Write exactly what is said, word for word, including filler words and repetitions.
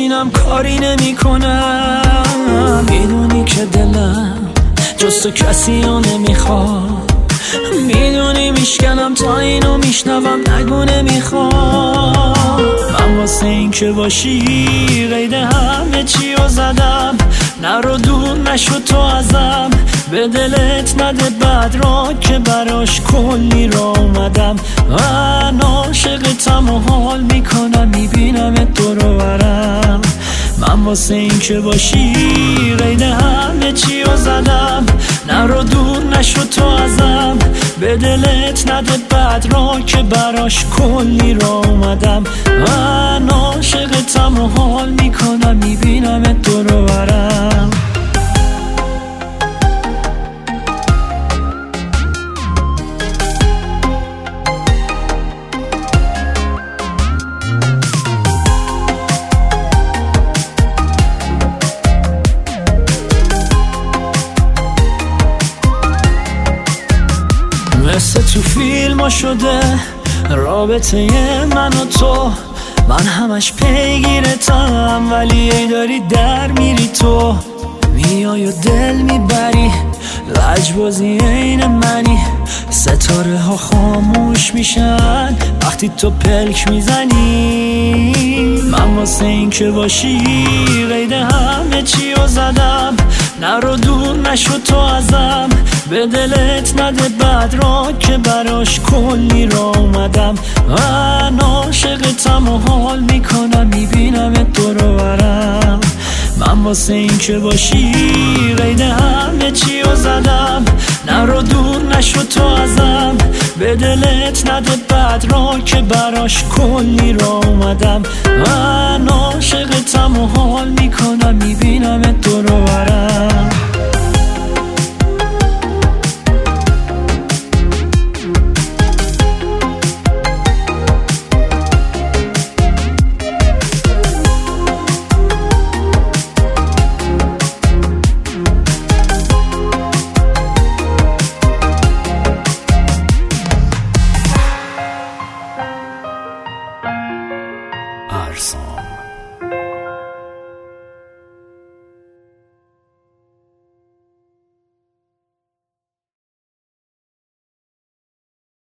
بشینم کاری نمی کنم. میدونی که دلم جز تو کسی رو نمیخواد، میدونی میشکنم تا اینو میشنوم نگو نمیخوام. من واسه این که باشی قید همه چی رو زدم، نرو دور نشو تو ازم، به دلت نده بد را که براش کلی را اومدم. من عاشقتم و حال میکنم میبینم دور و برم. من واسه این که باشی قید همه چی رو زدم، نرو دور نشو تو ازم، به دلت نده بد را که براش کلی را اومدم. من عاشقتم و حال میکنم میبینم دور و برم. مثل تو فیلم ها شده رابطه من و تو، من همش پیگیرتم ولی ای داری در میری تو. میای و دل میبری لجبازی این منی، ستاره ها خاموش میشن وقتی تو پلک میزنی. من واسه این که باشی قید همه چی رو زدم، نرو دور نشو تو ازم، به دلت نده بد را که براش کلی را اومدم. من عاشقتم و حال میکنم میبینم دور و برم. من واسه این که باشی قید همه چی رو زدم، نرو دور نشو تو ازم، به دلت نده بد را که براش کلی را اومدم. من عاشق